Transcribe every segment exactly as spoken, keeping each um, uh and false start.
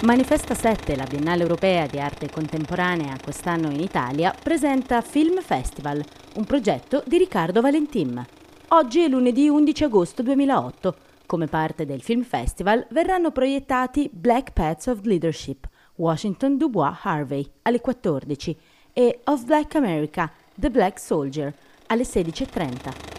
Manifesta sette, la Biennale Europea di Arte Contemporanea quest'anno in Italia, presenta Film Festival, un progetto di Riccardo Valentin. Oggi è lunedì undici agosto duemilaotto. Come parte del Film Festival verranno proiettati Black Paths of Leadership, Washington Du Bois Harvey, alle quattordici, e Of Black America, The Black Soldier, alle sedici e trenta.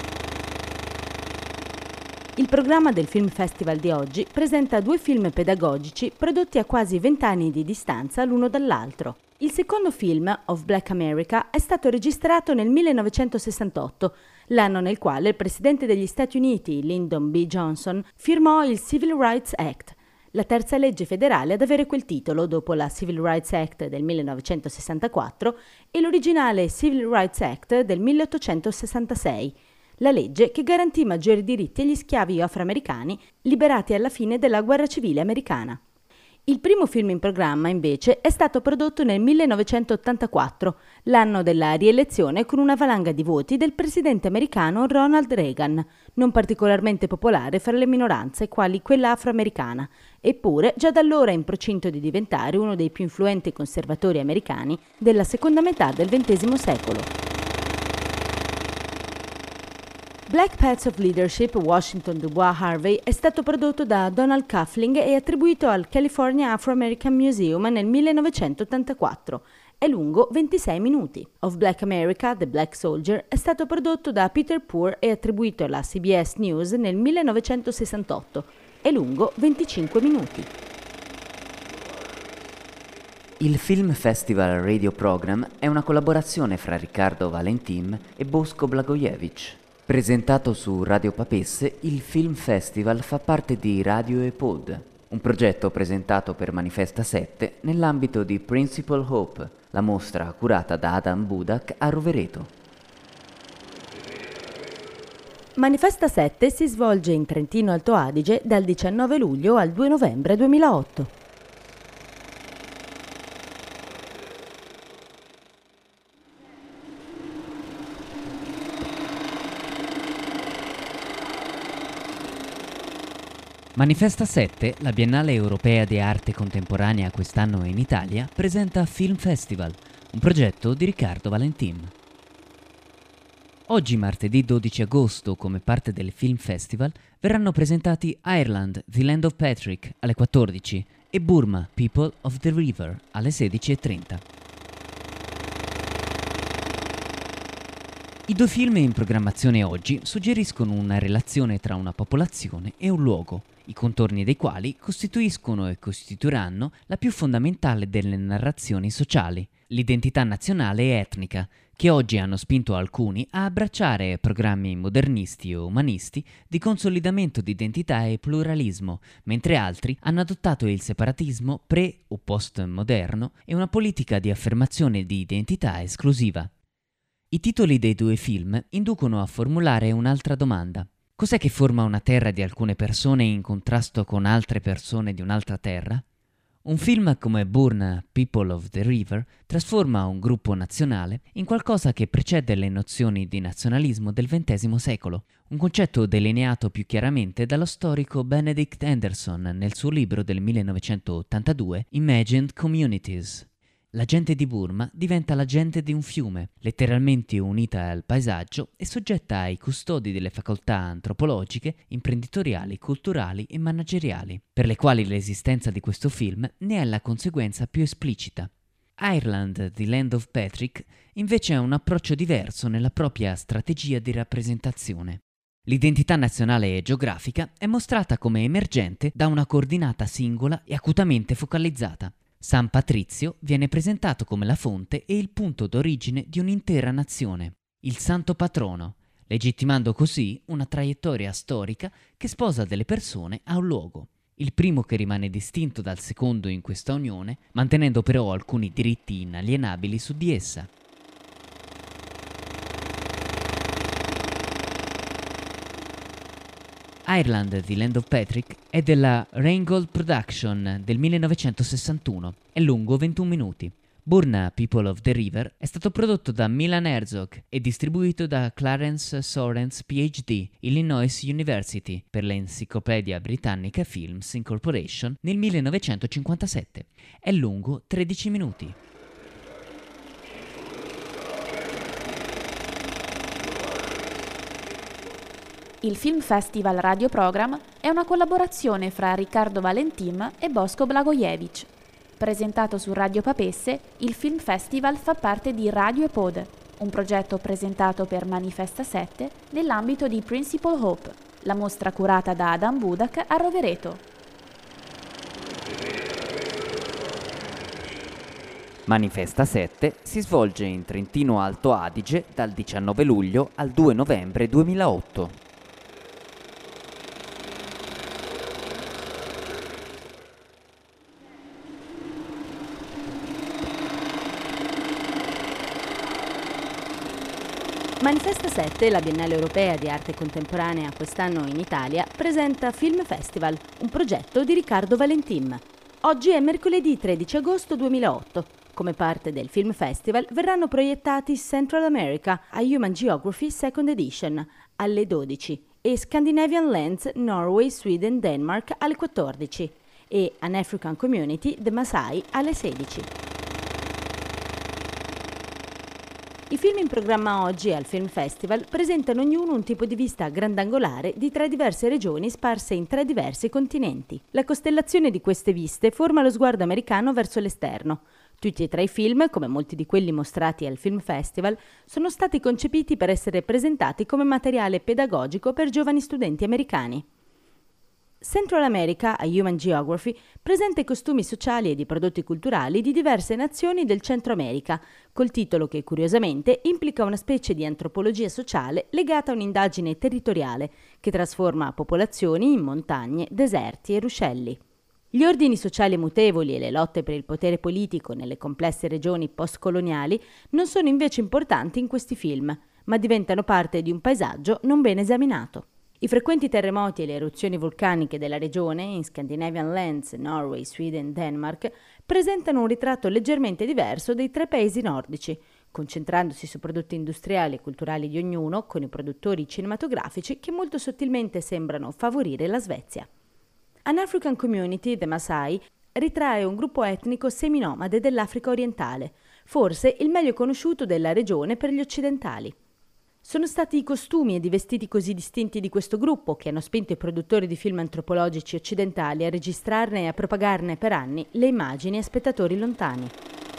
Il programma del Film Festival di oggi presenta due film pedagogici prodotti a quasi vent'anni di distanza l'uno dall'altro. Il secondo film, Of Black America, è stato registrato nel millenovecentosessantotto, l'anno nel quale il presidente degli Stati Uniti, Lyndon B. Johnson, firmò il Civil Rights Act, la terza legge federale ad avere quel titolo dopo la Civil Rights Act del millenovecentosessantaquattro e l'originale Civil Rights Act del milleottocentosessantasei. La legge che garantì maggiori diritti agli schiavi afroamericani liberati alla fine della guerra civile americana. Il primo film in programma, invece, è stato prodotto nel millenovecentottantaquattro, l'anno della rielezione con una valanga di voti del presidente americano Ronald Reagan, non particolarmente popolare fra le minoranze quali quella afroamericana, eppure già da allora in procinto di diventare uno dei più influenti conservatori americani della seconda metà del ventesimo secolo. Black Paths of Leadership, Washington Du Bois Harvey, è stato prodotto da Donald Kaufling e attribuito al California Afro-American Museum nel millenovecentottantaquattro. È lungo ventisei minuti. Of Black America, The Black Soldier, è stato prodotto da Peter Poor e attribuito alla C B S News nel millenovecentosessantotto. È lungo venticinque minuti. Il Film Festival Radio Program è una collaborazione fra Riccardo Valentin e Boško Blagojević. Presentato su Radio Papesse, il Film Festival fa parte di Radio Epod, un progetto presentato per Manifesta sette nell'ambito di Principal Hope, la mostra curata da Adam Budak a Rovereto. Manifesta sette si svolge in Trentino Alto Adige dal diciannove luglio al due novembre duemilaotto. Manifesta sette, la Biennale Europea di Arte Contemporanea quest'anno in Italia, presenta Film Festival, un progetto di Riccardo Valentin. Oggi, martedì dodici agosto, come parte del Film Festival, verranno presentati Ireland, The Land of Patrick, alle quattordici, e Burma, People of the River, alle sedici e trenta. I due film in programmazione oggi suggeriscono una relazione tra una popolazione e un luogo, i contorni dei quali costituiscono e costituiranno la più fondamentale delle narrazioni sociali, l'identità nazionale e etnica, che oggi hanno spinto alcuni a abbracciare programmi modernisti o umanisti di consolidamento di identità e pluralismo, mentre altri hanno adottato il separatismo pre- o post-moderno e una politica di affermazione di identità esclusiva. I titoli dei due film inducono a formulare un'altra domanda. Cos'è che forma una terra di alcune persone in contrasto con altre persone di un'altra terra? Un film come Burma, People of the River trasforma un gruppo nazionale in qualcosa che precede le nozioni di nazionalismo del ventesimo secolo, un concetto delineato più chiaramente dallo storico Benedict Anderson nel suo libro del millenovecentottantadue Imagined Communities. La gente di Burma diventa la gente di un fiume, letteralmente unita al paesaggio e soggetta ai custodi delle facoltà antropologiche, imprenditoriali, culturali e manageriali, per le quali l'esistenza di questo film ne è la conseguenza più esplicita. Ireland, The Land of Patrick, invece ha un approccio diverso nella propria strategia di rappresentazione. L'identità nazionale e geografica è mostrata come emergente da una coordinata singola e acutamente focalizzata. San Patrizio viene presentato come la fonte e il punto d'origine di un'intera nazione, il santo patrono, legittimando così una traiettoria storica che sposa delle persone a un luogo. Il primo che rimane distinto dal secondo in questa unione, mantenendo però alcuni diritti inalienabili su di essa. Ireland, The Land of Patrick è della Rheingold Production del millenovecentosessantuno, è lungo ventuno minuti. Burn People of the River è stato prodotto da Milan Herzog e distribuito da Clarence Sorens P H D, Illinois University, per l'Enciclopedia Britannica Films Incorporation nel millenovecentocinquantasette. È lungo tredici minuti. Il Film Festival Radio Program è una collaborazione fra Riccardo Valentin e Bosko Blagojevic. Presentato su Radio Papesse, il Film Festival fa parte di Radio e Pod, un progetto presentato per Manifesta sette nell'ambito di Principal Hope, la mostra curata da Adam Budak a Rovereto. Manifesta sette si svolge in Trentino Alto Adige dal diciannove luglio al due novembre duemilaotto. Manifesta sette, la Biennale Europea di Arte Contemporanea quest'anno in Italia, presenta Film Festival, un progetto di Riccardo Valentin. Oggi è mercoledì tredici agosto duemilaotto. Come parte del Film Festival verranno proiettati Central America a Human Geography Second Edition alle dodici e Scandinavian Lands Norway, Sweden, Denmark alle quattordici e An African Community The Maasai alle sedici. I film in programma oggi al Film Festival presentano ognuno un tipo di vista grandangolare di tre diverse regioni sparse in tre diversi continenti. La costellazione di queste viste forma lo sguardo americano verso l'esterno. Tutti e tre i film, come molti di quelli mostrati al Film Festival, sono stati concepiti per essere presentati come materiale pedagogico per giovani studenti americani. Central America, a Human Geography, presenta i costumi sociali e di prodotti culturali di diverse nazioni del Centro America, col titolo che curiosamente implica una specie di antropologia sociale legata a un'indagine territoriale che trasforma popolazioni in montagne, deserti e ruscelli. Gli ordini sociali mutevoli e le lotte per il potere politico nelle complesse regioni postcoloniali non sono invece importanti in questi film, ma diventano parte di un paesaggio non ben esaminato. I frequenti terremoti e le eruzioni vulcaniche della regione, in Scandinavian Lands, Norway, Sweden, Denmark, presentano un ritratto leggermente diverso dei tre paesi nordici, concentrandosi su prodotti industriali e culturali di ognuno, con i produttori cinematografici che molto sottilmente sembrano favorire la Svezia. An African Community, The Maasai, ritrae un gruppo etnico seminomade dell'Africa orientale, forse il meglio conosciuto della regione per gli occidentali. Sono stati i costumi ed i vestiti così distinti di questo gruppo che hanno spinto i produttori di film antropologici occidentali a registrarne e a propagarne per anni le immagini a spettatori lontani.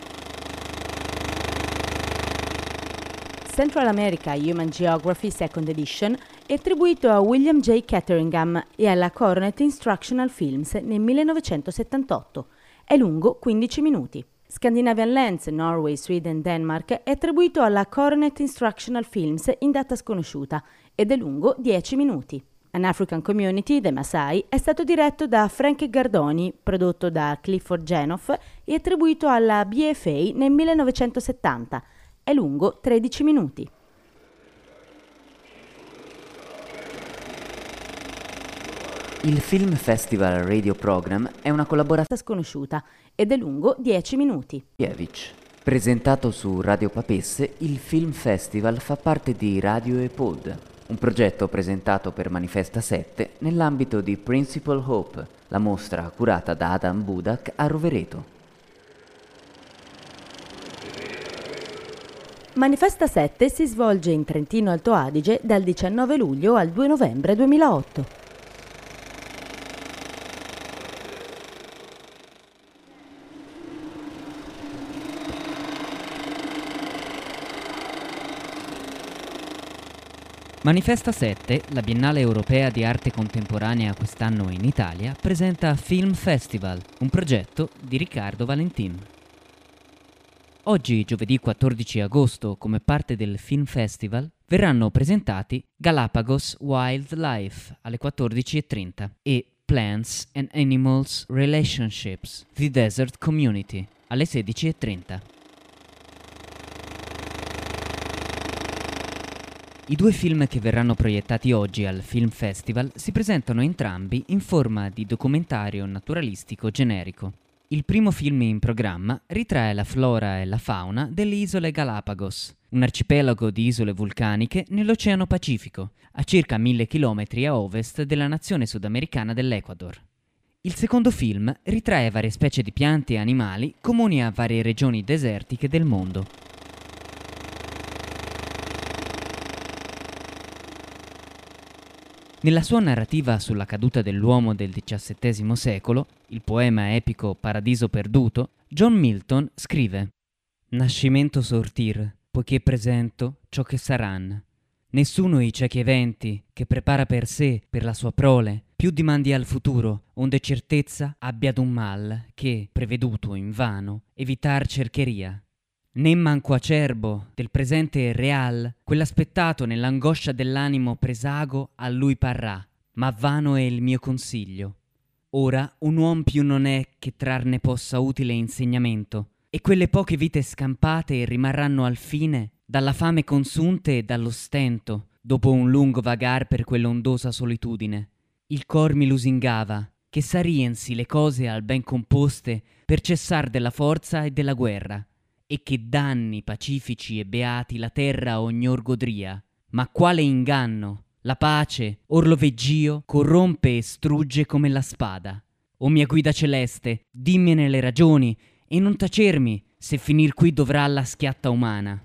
Central America Human Geography Second Edition è attribuito a William J. Catteringham e alla Coronet Instructional Films nel millenovecentosettantotto. È lungo quindici minuti. Scandinavian Lands, Norway, Sweden, Denmark è attribuito alla Coronet Instructional Films in data sconosciuta ed è lungo dieci minuti. An African Community, The Maasai, è stato diretto da Frank Gardoni, prodotto da Clifford Genoff e attribuito alla B F A nel millenovecentosettanta. È lungo tredici minuti. Il Film Festival Radio Program è una collaborazione sconosciuta ed è lungo dieci minuti. Presentato su Radio Papesse, il Film Festival fa parte di Radio e Pod, un progetto presentato per Manifesta sette nell'ambito di Principal Hope, la mostra curata da Adam Budak a Rovereto. Manifesta sette si svolge in Trentino Alto Adige dal diciannove luglio al due novembre duemilaotto. Manifesta sette, la Biennale Europea di Arte Contemporanea quest'anno in Italia, presenta Film Festival, un progetto di Riccardo Valentin. Oggi, giovedì quattordici agosto, come parte del Film Festival, verranno presentati Galapagos Wildlife alle quattordici e trenta e Plants and Animals Relationships, The Desert Community alle sedici e trenta. I due film che verranno proiettati oggi al Film Festival si presentano entrambi in forma di documentario naturalistico generico. Il primo film in programma ritrae la flora e la fauna delle isole Galapagos, un arcipelago di isole vulcaniche nell'Oceano Pacifico, a circa mille chilometri a ovest della nazione sudamericana dell'Ecuador. Il secondo film ritrae varie specie di piante e animali comuni a varie regioni desertiche del mondo. Nella sua narrativa sulla caduta dell'uomo del diciassettesimo secolo, il poema epico Paradiso perduto, John Milton scrive: «Nascimento sortir, poiché presento ciò che saran. Nessuno i ciechi eventi che prepara per sé, per la sua prole, più dimandi al futuro, onde certezza abbia d'un mal che, preveduto invano, evitar cercheria. Né manco acerbo del presente real, quell'aspettato nell'angoscia dell'animo presago a lui parrà, ma vano è il mio consiglio. Ora un uom più non è che trarne possa utile insegnamento, e quelle poche vite scampate rimarranno al fine dalla fame consunte e dallo stento, dopo un lungo vagar per quell'ondosa solitudine. Il cor mi lusingava, che sariensi le cose al ben composte per cessar della forza e della guerra, e che danni pacifici e beati la terra ognor godria. Ma quale inganno! La pace, or lo vegg'io, corrompe e strugge come la spada. O mia guida celeste, dimmene le ragioni, e non tacermi, se finir qui dovrà la schiatta umana».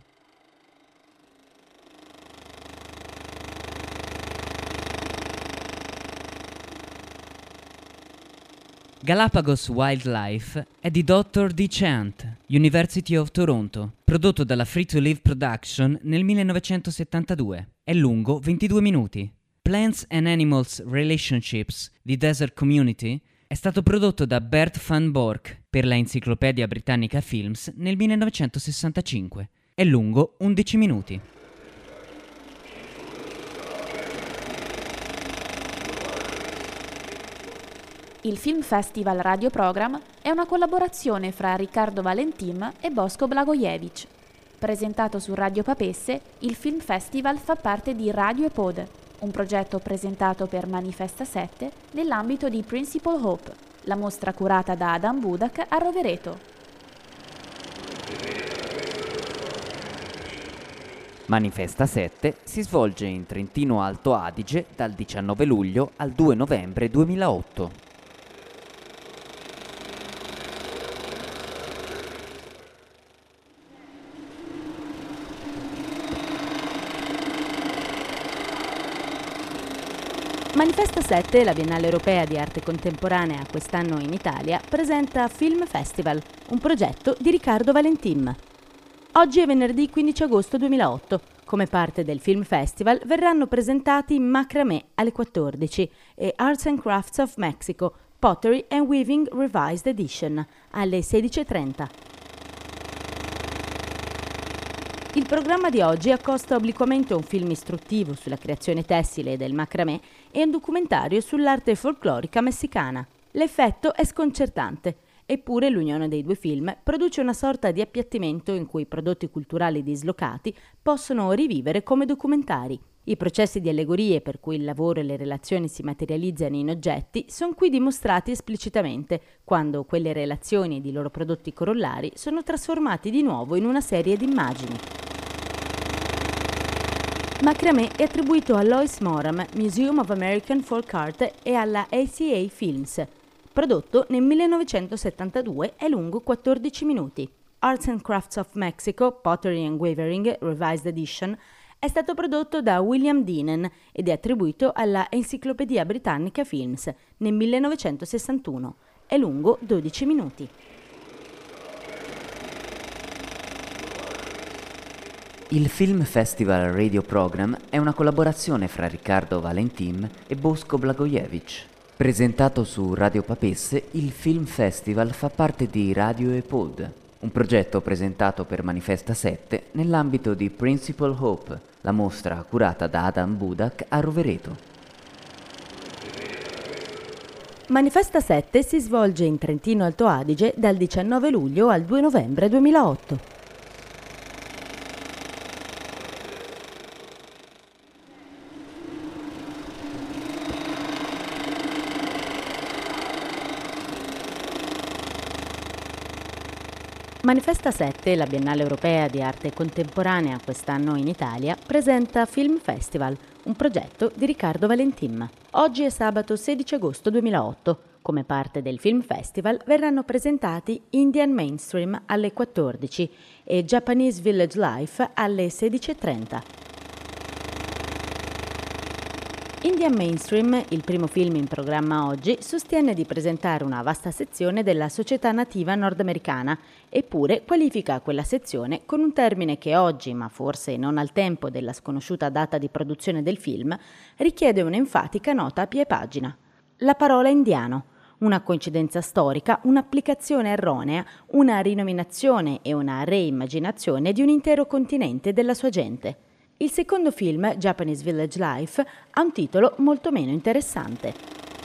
Galapagos Wildlife è di doctor D. Chant, University of Toronto, prodotto dalla Free to Live Production nel millenovecentosettantadue. È lungo ventidue minuti. Plants and Animals Relationships di Desert Community è stato prodotto da Bert van Bork per la Enciclopedia Britannica Films nel millenovecentosessantacinque. È lungo undici minuti. Il Film Festival Radio Program è una collaborazione fra Riccardo Valentin e Bosko Blagojevic. Presentato su Radio Papesse, il Film Festival fa parte di Radio Epod, un progetto presentato per Manifesta sette nell'ambito di Principal Hope, la mostra curata da Adam Budak a Rovereto. Manifesta sette si svolge in Trentino Alto Adige dal diciannove luglio al due novembre duemilaotto. Manifesta sette, la Biennale Europea di Arte Contemporanea quest'anno in Italia, presenta Film Festival, un progetto di Riccardo Valentin. Oggi è venerdì quindici agosto duemilaotto. Come parte del Film Festival verranno presentati Macramé alle quattordici e Arts and Crafts of Mexico, Pottery and Weaving Revised Edition alle sedici e trenta. Il programma di oggi accosta obliquamente un film istruttivo sulla creazione tessile del macramè e un documentario sull'arte folclorica messicana. L'effetto è sconcertante, eppure l'unione dei due film produce una sorta di appiattimento in cui i prodotti culturali dislocati possono rivivere come documentari. I processi di allegorie per cui il lavoro e le relazioni si materializzano in oggetti sono qui dimostrati esplicitamente, quando quelle relazioni ed i loro prodotti corollari sono trasformati di nuovo in una serie di immagini. Macramé è attribuito all'Lois Moram Museum of American Folk Art e alla A C A Films. Prodotto nel millenovecentosettantadue, è lungo quattordici minuti. Arts and Crafts of Mexico, Pottery and Weaving Revised Edition è stato prodotto da William Deanen ed è attribuito alla Enciclopedia Britannica Films nel millenovecentosessantuno. È lungo dodici minuti. Il Film Festival Radio Program è una collaborazione fra Riccardo Valentin e Bosko Blagojevic. Presentato su Radio Papesse, il Film Festival fa parte di Radio Epod, un progetto presentato per Manifesta sette nell'ambito di Principal Hope, la mostra curata da Adam Budak a Rovereto. Manifesta sette si svolge in Trentino Alto Adige dal diciannove luglio al due novembre duemilaotto. Manifesta sette, la Biennale Europea di Arte Contemporanea quest'anno in Italia, presenta Film Festival, un progetto di Riccardo Valentin. Oggi è sabato sedici agosto duemilaotto. Come parte del Film Festival verranno presentati Indian Mainstream alle quattordici e Japanese Village Life alle sedici e trenta. Indian Mainstream, il primo film in programma oggi, sostiene di presentare una vasta sezione della società nativa nordamericana, eppure qualifica quella sezione con un termine che oggi, ma forse non al tempo della sconosciuta data di produzione del film, richiede un'enfatica nota a piè pagina. La parola indiano. Una coincidenza storica, un'applicazione erronea, una rinominazione e una reimmaginazione di un intero continente e della sua gente. Il secondo film, Japanese Village Life, ha un titolo molto meno interessante.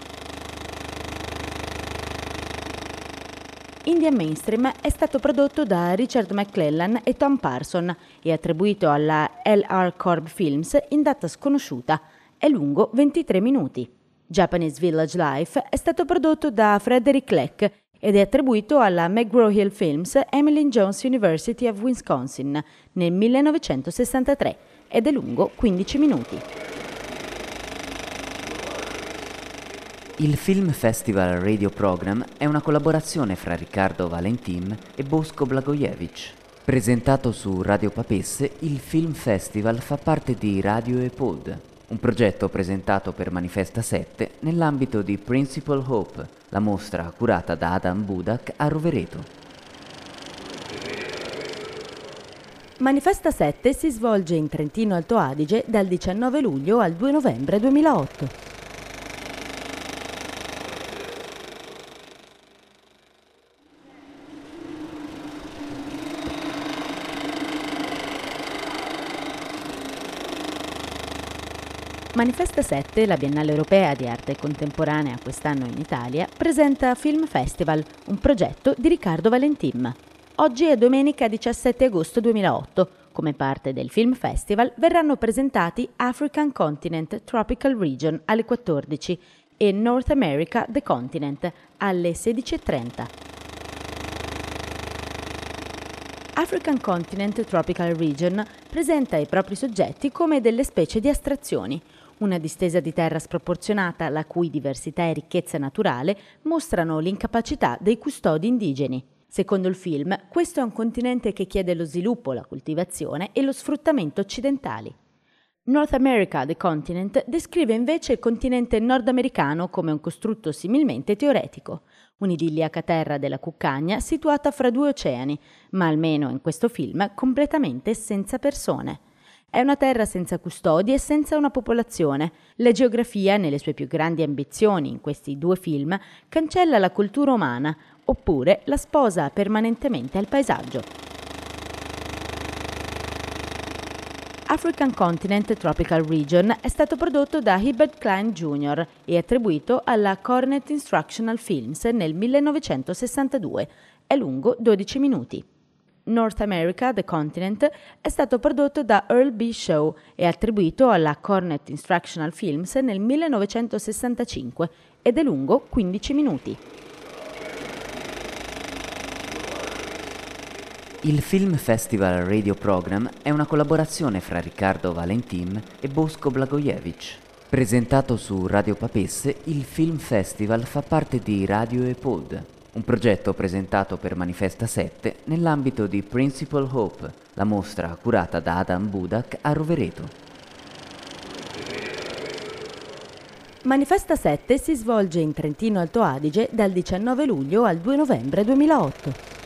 Indian Mainstream è stato prodotto da Richard McClellan e Tom Parson e attribuito alla L R Corb Films in data sconosciuta. È lungo ventitré minuti. Japanese Village Life è stato prodotto da Frederick Leck ed è attribuito alla McGraw-Hill Films Emily Jones University of Wisconsin nel millenovecentosessantatré ed è lungo quindici minuti. Il Film Festival Radio Program è una collaborazione fra Riccardo Valentin e Bosko Blagojevic. Presentato su Radio Papesse, il Film Festival fa parte di Radio Epod, un progetto presentato per Manifesta sette nell'ambito di Principal Hope, la mostra curata da Adam Budak a Rovereto. Manifesta sette si svolge in Trentino Alto Adige dal diciannove luglio al due novembre duemilaotto. Manifesta sette, la Biennale Europea di Arte Contemporanea quest'anno in Italia, presenta Film Festival, un progetto di Riccardo Valentin. Oggi è domenica diciassette agosto duemilaotto. Come parte del Film Festival verranno presentati African Continent Tropical Region alle quattordici e North America The Continent alle sedici e trenta. African Continent Tropical Region presenta i propri soggetti come delle specie di astrazioni, una distesa di terra sproporzionata la cui diversità e ricchezza naturale mostrano l'incapacità dei custodi indigeni. Secondo il film, questo è un continente che chiede lo sviluppo, la coltivazione e lo sfruttamento occidentali. North America, The Continent, descrive invece il continente nordamericano come un costrutto similmente teoretico, un'idilliaca terra della cuccagna situata fra due oceani, ma almeno in questo film completamente senza persone. È una terra senza custodi e senza una popolazione. La geografia, nelle sue più grandi ambizioni in questi due film, cancella la cultura umana, oppure la sposa permanentemente al paesaggio. African Continent Tropical Region è stato prodotto da Hibbert Klein Junior e attribuito alla Cornet Instructional Films nel millenovecentosessantadue. È lungo dodici minuti. North America, The Continent, è stato prodotto da Earl B. Shaw e attribuito alla Cornet Instructional Films nel millenovecentosessantacinque ed è lungo quindici minuti. Il Film Festival Radio Program è una collaborazione fra Riccardo Valentin e Bosko Blagojevic. Presentato su Radio Papesse, il Film Festival fa parte di Radio Epod, un progetto presentato per Manifesta sette nell'ambito di Principal Hope, la mostra curata da Adam Budak a Rovereto. Manifesta sette si svolge in Trentino Alto Adige dal diciannove luglio al due novembre duemilaotto.